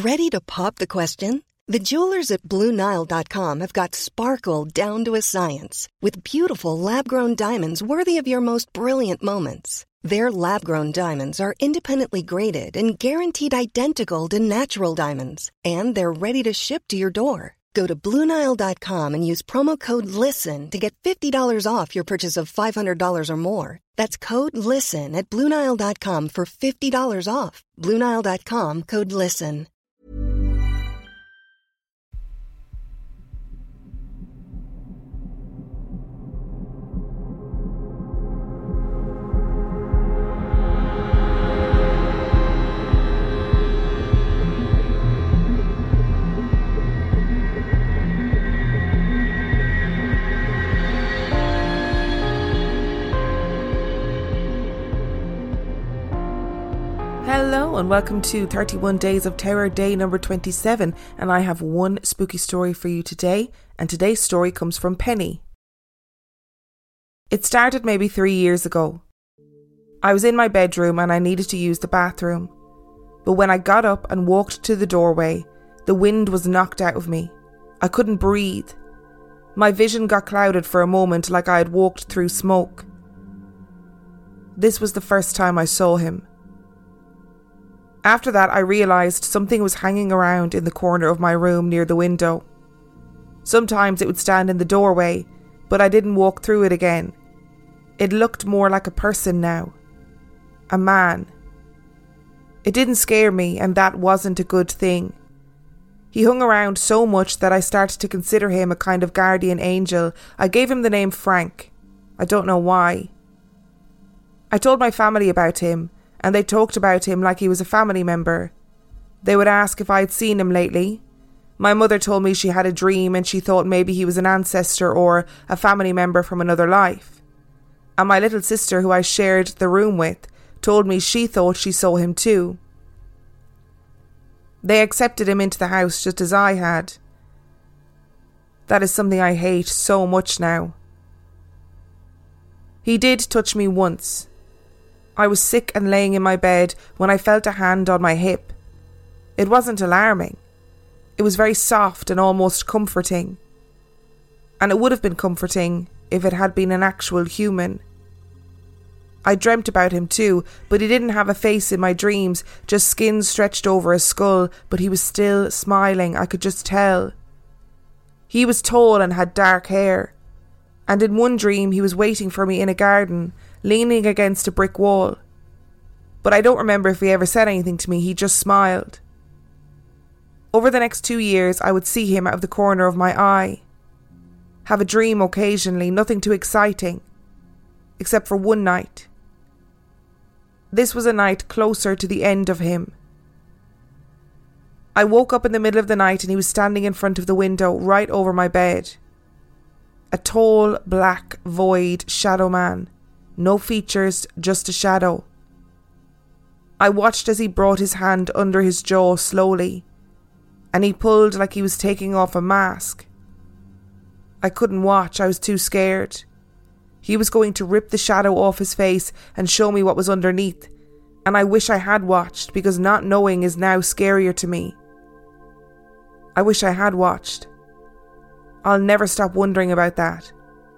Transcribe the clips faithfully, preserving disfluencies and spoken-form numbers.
Ready to pop the question? The jewelers at Blue Nile dot com have got sparkle down to a science with beautiful lab-grown diamonds worthy of your most brilliant moments. Their lab-grown diamonds are independently graded and guaranteed identical to natural diamonds, and they're ready to ship to your door. Go to Blue Nile dot com and use promo code LISTEN to get fifty dollars off your purchase of five hundred dollars or more. That's code LISTEN at Blue Nile dot com for fifty dollars off. Blue Nile dot com, code LISTEN. Hello and welcome to thirty-one Days of Terror, day number twenty-seven, and I have one spooky story for you today, and today's story comes from Penny. It started maybe three years ago. I was in my bedroom and I needed to use the bathroom, but when I got up and walked to the doorway, the wind was knocked out of me. I couldn't breathe. My vision got clouded for a moment like I had walked through smoke. This was the first time I saw him. After that, I realised something was hanging around in the corner of my room near the window. Sometimes it would stand in the doorway, but I didn't walk through it again. It looked more like a person now. A man. It didn't scare me, and that wasn't a good thing. He hung around so much that I started to consider him a kind of guardian angel. I gave him the name Frank. I don't know why. I told my family about him, and they talked about him like he was a family member. They would ask if I had seen him lately. My mother told me she had a dream and she thought maybe he was an ancestor or a family member from another life. And my little sister, who I shared the room with, told me she thought she saw him too. They accepted him into the house just as I had. That is something I hate so much now. He did touch me once. I was sick and laying in my bed when I felt a hand on my hip. It wasn't alarming. It was very soft and almost comforting. And it would have been comforting if it had been an actual human. I dreamt about him too, but he didn't have a face in my dreams, just skin stretched over his skull, but he was still smiling, I could just tell. He was tall and had dark hair. And in one dream he was waiting for me in a garden, leaning against a brick wall. But I don't remember if he ever said anything to me, he just smiled. Over the next two years I would see him out of the corner of my eye. Have a dream occasionally, nothing too exciting. Except for one night. This was a night closer to the end of him. I woke up in the middle of the night and he was standing in front of the window right over my bed. A tall, black, void shadow man. No features, just a shadow. I watched as he brought his hand under his jaw slowly, and he pulled like he was taking off a mask. I couldn't watch, I was too scared. He was going to rip the shadow off his face and show me what was underneath, and I wish I had watched, because not knowing is now scarier to me. I wish I had watched. I'll never stop wondering about that.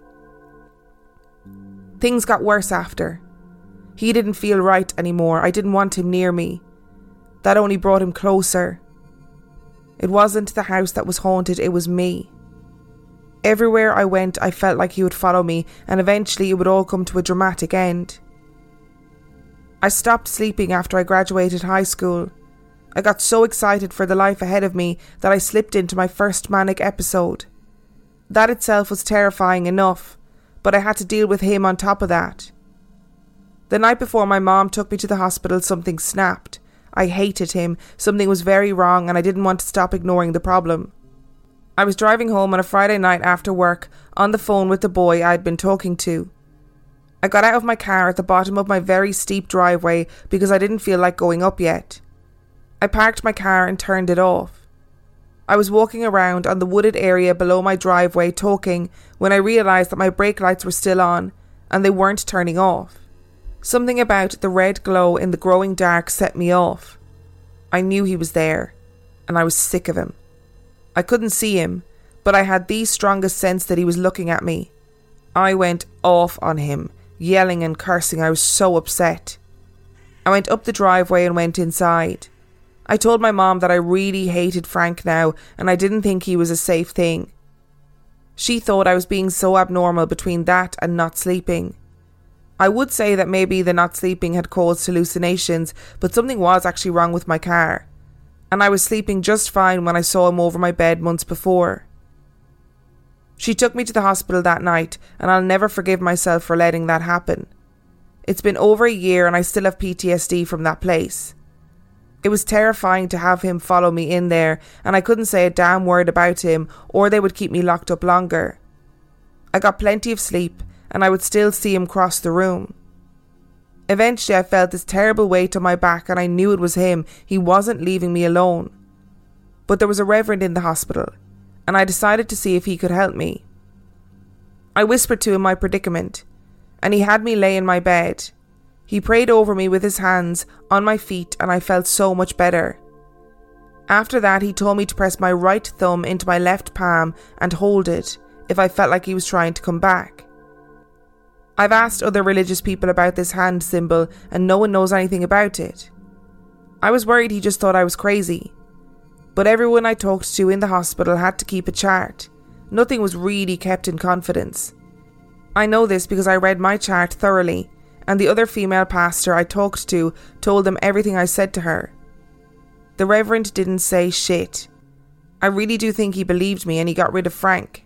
Things got worse after. He didn't feel right anymore. I didn't want him near me. That only brought him closer. It wasn't the house that was haunted, it was me. Everywhere I went, I felt like he would follow me, and eventually it would all come to a dramatic end. I stopped sleeping after I graduated high school. I got so excited for the life ahead of me that I slipped into my first manic episode. That itself was terrifying enough, but I had to deal with him on top of that. The night before my mom took me to the hospital, something snapped. I hated him, something was very wrong, and I didn't want to stop ignoring the problem. I was driving home on a Friday night after work, on the phone with the boy I had been talking to. I got out of my car at the bottom of my very steep driveway because I didn't feel like going up yet. I parked my car and turned it off. I was walking around on the wooded area below my driveway talking when I realised that my brake lights were still on and they weren't turning off. Something about the red glow in the growing dark set me off. I knew he was there. and I was sick of him. I couldn't see him, but I had the strongest sense that he was looking at me. I went off on him, yelling and cursing. I was so upset. I went up the driveway and went inside. I told my mom that I really hated Frank now and I didn't think he was a safe thing. She thought I was being so abnormal between that and not sleeping. I would say that maybe the not sleeping had caused hallucinations, but something was actually wrong with my car. And I was sleeping just fine when I saw him over my bed months before. She took me to the hospital that night, and I'll never forgive myself for letting that happen. It's been over a year and I still have P T S D from that place. It was terrifying to have him follow me in there, and I couldn't say a damn word about him or they would keep me locked up longer. I got plenty of sleep and I would still see him cross the room. Eventually I felt this terrible weight on my back and I knew it was him. He wasn't leaving me alone. But there was a reverend in the hospital and I decided to see if he could help me. I whispered to him my predicament and he had me lay in my bed. He prayed over me with his hands on my feet and I felt so much better. After that he told me to press my right thumb into my left palm and hold it if I felt like he was trying to come back. I've asked other religious people about this hand symbol and no one knows anything about it. I was worried he just thought I was crazy. But everyone I talked to in the hospital had to keep a chart. Nothing was really kept in confidence. I know this because I read my chart thoroughly and the other female pastor I talked to told them everything I said to her. The Reverend didn't say shit. I really do think he believed me and he got rid of Frank.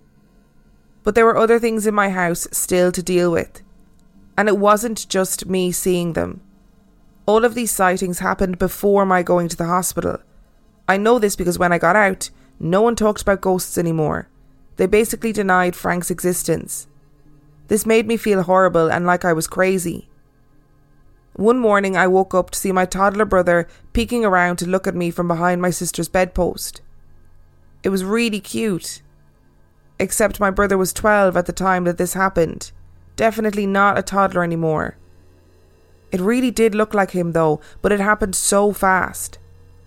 But there were other things in my house still to deal with. And it wasn't just me seeing them. All of these sightings happened before my going to the hospital. I know this because when I got out, no one talked about ghosts anymore. They basically denied Frank's existence. This made me feel horrible and like I was crazy. One morning I woke up to see my toddler brother peeking around to look at me from behind my sister's bedpost. It was really cute. Except my brother was twelve at the time that this happened. Definitely not a toddler anymore. It really did look like him though, but it happened so fast.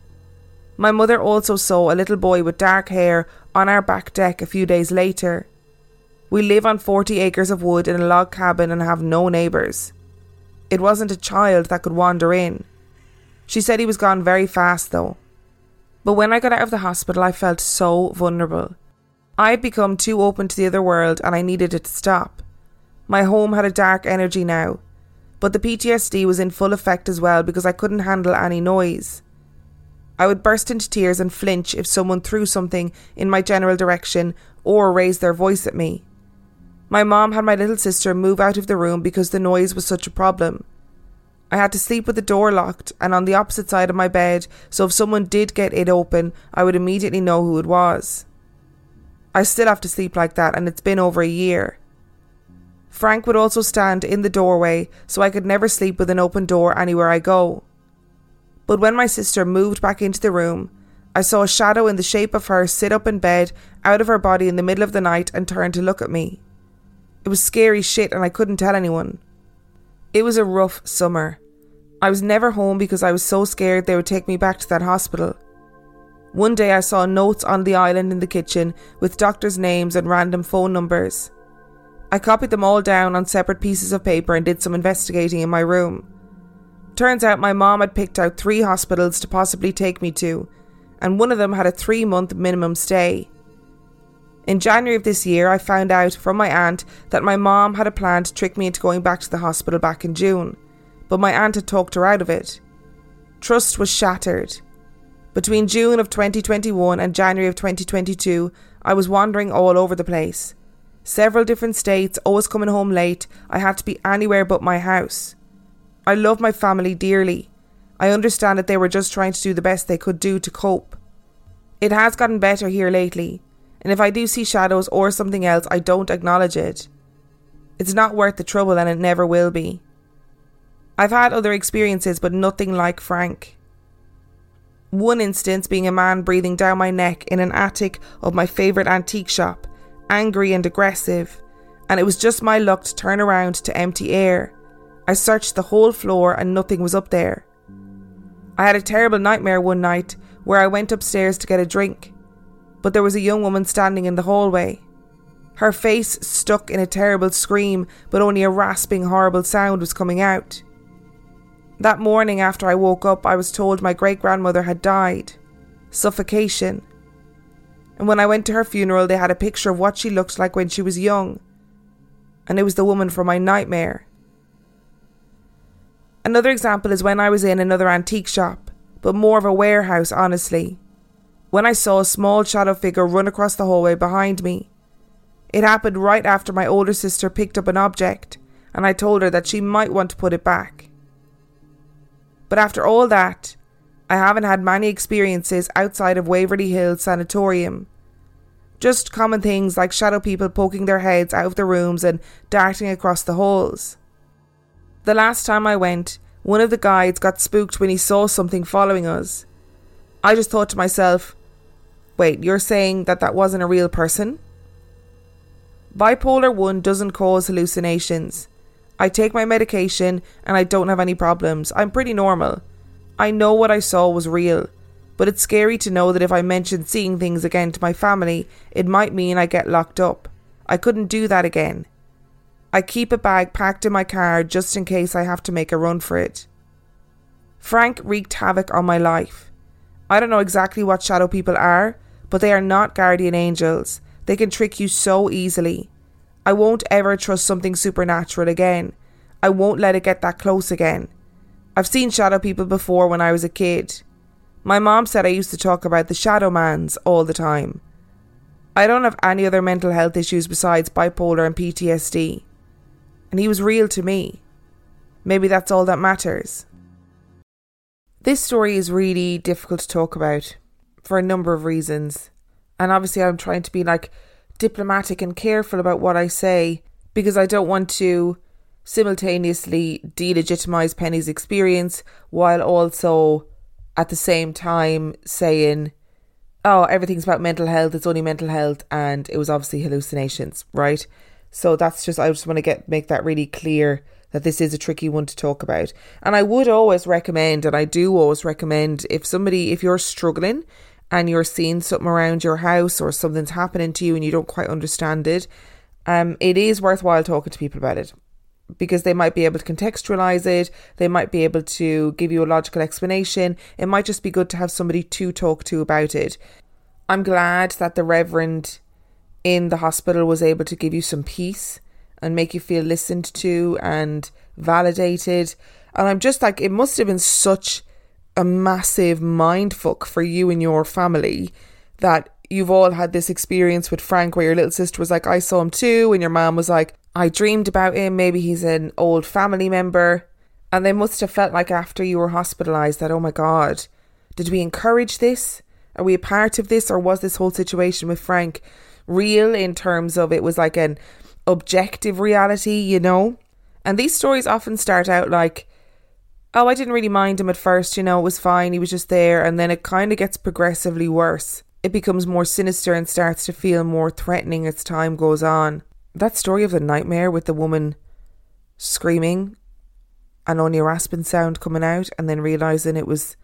My mother also saw a little boy with dark hair on our back deck a few days later. We live on forty acres of wood in a log cabin and have no neighbours. It wasn't a child that could wander in. She said he was gone very fast though. But when I got out of the hospital I felt so vulnerable. I had become too open to the other world and I needed it to stop. My home had a dark energy now, but the P T S D was in full effect as well because I couldn't handle any noise. I would burst into tears and flinch if someone threw something in my general direction or raised their voice at me. My mom had my little sister move out of the room because the noise was such a problem. I had to sleep with the door locked and on the opposite side of my bed, so if someone did get it open, I would immediately know who it was. I still have to sleep like that and it's been over a year. Frank would also stand in the doorway so I could never sleep with an open door anywhere I go. But when my sister moved back into the room, I saw a shadow in the shape of her sit up in bed out of her body in the middle of the night and turn to look at me. It was scary shit and I couldn't tell anyone. It was a rough summer. I was never home because I was so scared they would take me back to that hospital. One day I saw notes on the island in the kitchen with doctors' names and random phone numbers. I copied them all down on separate pieces of paper and did some investigating in my room. Turns out my mom had picked out three hospitals to possibly take me to, and one of them had a three month minimum stay. In January of this year I found out from my aunt that my mom had a plan to trick me into going back to the hospital back in June, but my aunt had talked her out of it. Trust was shattered. Between June of twenty twenty-one and January of twenty twenty-two, I was wandering all over the place. Several different states, always coming home late. I had to be anywhere but my house. I love my family dearly. I understand that they were just trying to do the best they could do to cope. It has gotten better here lately, and if I do see shadows or something else, I don't acknowledge it. It's not worth the trouble and it never will be. I've had other experiences, but nothing like Frank. One instance being a man breathing down my neck in an attic of my favourite antique shop, angry and aggressive, and it was just my luck to turn around to empty air. I searched the whole floor and nothing was up there. I had a terrible nightmare one night where I went upstairs to get a drink, but there was a young woman standing in the hallway. Her face stuck in a terrible scream, but only a rasping, horrible sound was coming out. That morning after I woke up, I was told my great-grandmother had died. Suffocation. And when I went to her funeral, they had a picture of what she looked like when she was young. And it was the woman from my nightmare. Another example is when I was in another antique shop, but more of a warehouse, honestly, when I saw a small shadow figure run across the hallway behind me. It happened right after my older sister picked up an object, and I told her that she might want to put it back. But after all that, I haven't had many experiences outside of Waverly Hills Sanatorium. Just common things like shadow people poking their heads out of the rooms and darting across the halls. The last time I went, one of the guides got spooked when he saw something following us. I just thought to myself, wait, you're saying that that wasn't a real person? Bipolar one doesn't cause hallucinations. I take my medication and I don't have any problems. I'm pretty normal. I know what I saw was real, but it's scary to know that if I mention seeing things again to my family, it might mean I get locked up. I couldn't do that again. I keep a bag packed in my car just in case I have to make a run for it. Frank wreaked havoc on my life. I don't know exactly what shadow people are, but they are not guardian angels. They can trick you so easily. I won't ever trust something supernatural again. I won't let it get that close again. I've seen shadow people before when I was a kid. My mom said I used to talk about the shadow mans all the time. I don't have any other mental health issues besides bipolar and P T S D. And he was real to me. Maybe that's all that matters. This story is really difficult to talk about for a number of reasons. And obviously I'm trying to be like diplomatic and careful about what I say because I don't want to simultaneously delegitimize Penny's experience while also at the same time saying, oh, everything's about mental health, it's only mental health, and it was obviously hallucinations, right? So that's just, I just want to get make that really clear that this is a tricky one to talk about. And I would always recommend, and I do always recommend, if somebody, if you're struggling and you're seeing something around your house or something's happening to you and you don't quite understand it, um, it is worthwhile talking to people about it because they might be able to contextualize it. They might be able to give you a logical explanation. It might just be good to have somebody to talk to about it. I'm glad that the Reverend in the hospital was able to give you some peace and make you feel listened to and validated. And I'm just like, it must have been such a massive mindfuck for you and your family that you've all had this experience with Frank where your little sister was like, I saw him too, and your mom was like, I dreamed about him, maybe he's an old family member. And they must have felt like after you were hospitalised that, oh my God, did we encourage this? Are we a part of this? Or was this whole situation with Frank real in terms of it was like an objective reality, you know? And these stories often start out like, oh, I didn't really mind him at first, you know, it was fine, he was just there. And then it kind of gets progressively worse. It becomes more sinister and starts to feel more threatening as time goes on. That story of the nightmare with the woman screaming and only a rasping sound coming out and then realising it was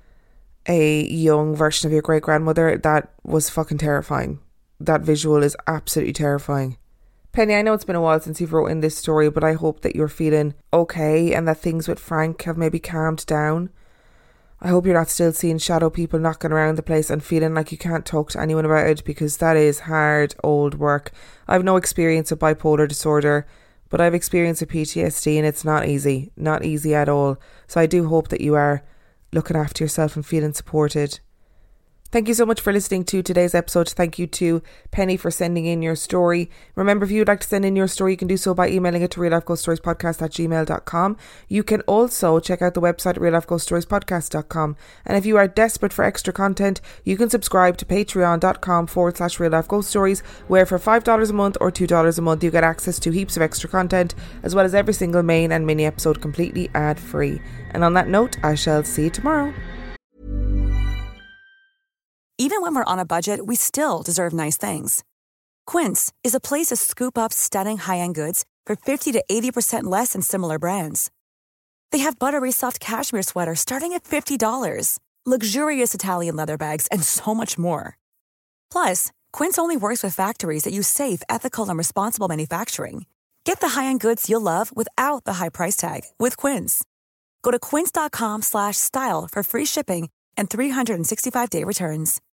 a young version of your great-grandmother, that was fucking terrifying. That visual is absolutely terrifying. Penny, I know it's been a while since you've written this story, but I hope that you're feeling okay and that things with Frank have maybe calmed down. I hope you're not still seeing shadow people knocking around the place and feeling like you can't talk to anyone about it, because that is hard old work. I have no experience of bipolar disorder, but I have experience of P T S D and it's not easy. Not easy at all. So I do hope that you are looking after yourself and feeling supported. Thank you so much for listening to today's episode. Thank you to Penny for sending in your story. Remember, if you'd like to send in your story, you can do so by emailing it to real life ghost stories podcast at gmail dot com. You can also check out the website at real life ghost stories podcast dot com. And if you are desperate for extra content, you can subscribe to patreon.com forward slash real life ghost stories, where for five dollars a month or two dollars a month, you get access to heaps of extra content, as well as every single main and mini episode completely ad free. And on that note, I shall see you tomorrow. Even when we're on a budget, we still deserve nice things. Quince is a place to scoop up stunning high-end goods for fifty to eighty percent less than similar brands. They have buttery soft cashmere sweaters starting at fifty dollars, luxurious Italian leather bags, and so much more. Plus, Quince only works with factories that use safe, ethical, and responsible manufacturing. Get the high-end goods you'll love without the high price tag with Quince. Go to quince.com slash style for free shipping and three sixty-five day returns.